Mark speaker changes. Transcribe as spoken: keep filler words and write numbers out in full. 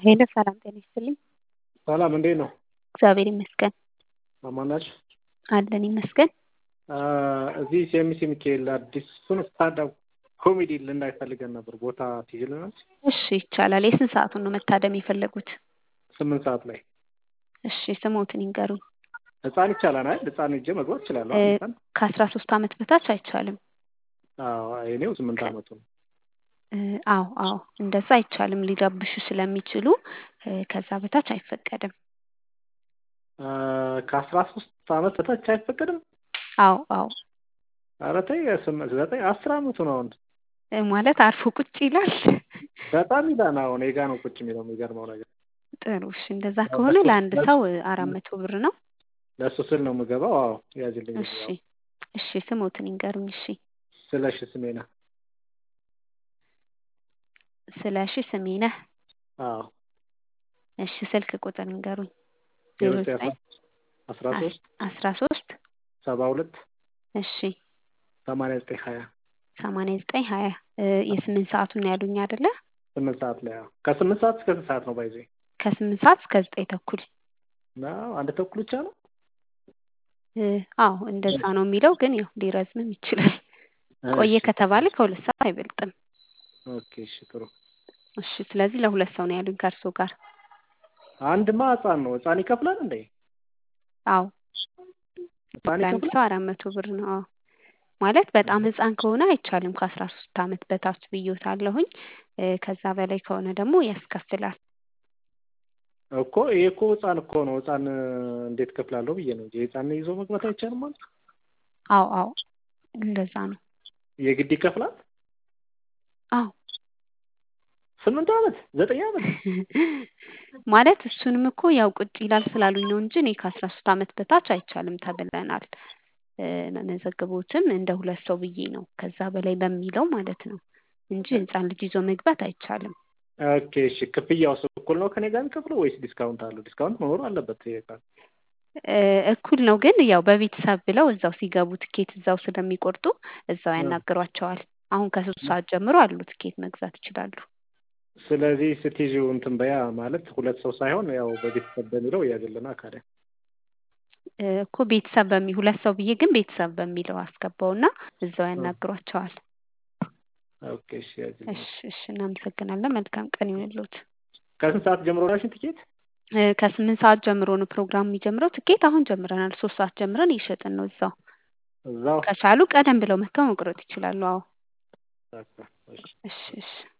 Speaker 1: ሄሎ ሰላም ጤና ይስጥልኝ።
Speaker 2: ሰላም እንዴት ነው?
Speaker 1: እግዚአብሔር ይመስገን
Speaker 2: አማን ናችሁ?
Speaker 1: አለን ይመስገን።
Speaker 2: እዚህ ሲኤምሲ ሚካኤል አዲሱን ስታንዳፕ ኮሜዲ ልናይ ፈልገን ነበር። ቦታ ትይዝልናለች?
Speaker 1: እሺ ይቻላል። የስንት ሰዓቱን ነው መታደም የፈለጉት?
Speaker 2: ስምንት ሰዓት ላይ።
Speaker 1: እሺ ስሞትን ይንገሩኝ።
Speaker 2: ህፃን ይቻላል አይደል? ህፃን ሂጄ መግባት እችላለሁ አይደል? ህፃን
Speaker 1: ከአስራ ሶስት ዓመት በታች አይቻልም።
Speaker 2: አዎ የኔው ስምንት ዓመቱ ነው።
Speaker 1: አዎ አዎ እንደዛ አይቻልም፣ ሊረብሹ ስለሚችሉ ከዛ በታች አይፈቀድም።
Speaker 2: ከአስራ ሶስት ዓመት በታች አይፈቀድም?
Speaker 1: አዎ አዎ።
Speaker 2: ኧረ ተይ ስምንት ዘጠኝ አስር ዓመቱ ነው አሁን።
Speaker 1: ማለት አርፎ ቁጭ ይላል።
Speaker 2: በጣም ይላል። አሁን እኔ ጋ ነው ቁጭ የሚለው የሚገርመው ነገር።
Speaker 1: ጥሩ እሺ፣ እንደዛ ከሆነ ለአንድ ሰው አራት መቶ ብር ነው።
Speaker 2: ለእሱ ስል ነው የምገባው። አዎ ያዝልኝ።
Speaker 1: እሺ እሺ፣ ስሞትን ይንገሩኝ። እሺ
Speaker 2: ስለሺ ስሜና።
Speaker 1: ስለሺ ስሜነህ።
Speaker 2: አዎ
Speaker 1: እሺ፣ ስልክ ቁጥር ይንገሩኝ።
Speaker 2: ዜሮ ዘጠኝ አስራ ሶስት
Speaker 1: አስራ ሶስት
Speaker 2: ሰባ ሁለት
Speaker 1: እሺ
Speaker 2: ሰማንያ ዘጠኝ ሀያ
Speaker 1: ሰማንያ ዘጠኝ ሀያ የስምንት ሰዓቱን ያሉኝ አይደለ?
Speaker 2: ስምንት ሰዓት ላይ። አዎ ከስምንት ሰዓት እስከ ስንት ሰዓት ነው ባይዘ?
Speaker 1: ከስምንት ሰዓት እስከ ዘጠኝ ተኩል
Speaker 2: ነው። አንድ ተኩል ብቻ ነው?
Speaker 1: አዎ እንደዛ ነው የሚለው፣ ግን ያው ሊረዝምም ይችላል። ቆየ ከተባለ ከሁለት ሰዓት አይበልጥም።
Speaker 2: ኦኬ እሺ ጥሩ።
Speaker 1: እሺ ስለዚህ ለሁለት ሰው ነው ያሉኝ ከእርሶ ጋር።
Speaker 2: አንድማ ህፃን ነው። ህፃን ይከፍላል እንዴ?
Speaker 1: አዎ
Speaker 2: ህፃን
Speaker 1: ለአንድ
Speaker 2: ይከፍላል?
Speaker 1: ሰው አራት መቶ ብር ነው። አዎ ማለት በጣም ህፃን ከሆነ አይቻልም። ከአስራ ሶስት ዓመት በታች ብዬዎታለሁኝ። ከዛ በላይ ከሆነ ደግሞ ያስከፍላል።
Speaker 2: እኮ ይሄ እኮ ህፃን እኮ ነው። ህፃን እንዴት ከፍላለሁ ብዬ ነው እንጂ ህፃን ይዞ መግባት አይቻልም ማለት ነው?
Speaker 1: አዎ አዎ እንደዛ ነው።
Speaker 2: የግድ ይከፍላል?
Speaker 1: አዎ
Speaker 2: ስምንት ዓመት ዘጠኝ ዓመት
Speaker 1: ማለት እሱንም እኮ ያው ቁጭ ይላል ስላሉኝ ነው እንጂ እኔ ከአስራ ሶስት ዓመት በታች አይቻልም ተብለናል። መመዘግቦትም እንደ ሁለት ሰው ብዬ ነው ከዛ በላይ በሚለው ማለት ነው እንጂ ህፃን ልጅ ይዞ መግባት አይቻልም።
Speaker 2: ኦኬ እሺ። ክፍያውስ እኩል ነው ከኔ ጋር የሚከፍለው ወይስ ዲስካውንት አለው? ዲስካውንት መኖር አለበት። ይሄ
Speaker 1: እኩል ነው፣ ግን ያው በቤተሰብ ብለው እዛው ሲገቡ ትኬት እዛው ስለሚቆርጡ እዛው ያናግሯቸዋል። አሁን ከሶስት ሰዓት ጀምሮ አሉ ትኬት መግዛት ይችላሉ።
Speaker 2: ስለዚህ ስትይዥው እንትን በያ ማለት ሁለት ሰው ሳይሆን ያው በቤተሰብ በሚለው ያገለና ካለ
Speaker 1: እኮ ቤተሰብ በሚ ሁለት ሰው ብዬ ግን ቤተሰብ በሚለው አስገባውና እዛው ያናግሯቸዋል።
Speaker 2: ኦኬ እሺ ያዝልኝ።
Speaker 1: እሺ እሺ፣ እናመሰግናለን። መልካም ቀን ይሁንልዎት።
Speaker 2: ከስንት ሰዓት ጀምሮ ነው ትኬት?
Speaker 1: ከስምንት ሰዓት ጀምሮ ነው ፕሮግራም የሚጀምረው። ትኬት አሁን ጀምረናል። ሶስት ሰዓት ጀምረን እየሸጥን ነው እዛው።
Speaker 2: እዛው
Speaker 1: ከቻሉ ቀደም ብለው መጥተው መቁረጥ ይችላሉ። አዎ
Speaker 2: እሺ
Speaker 1: እሺ እሺ።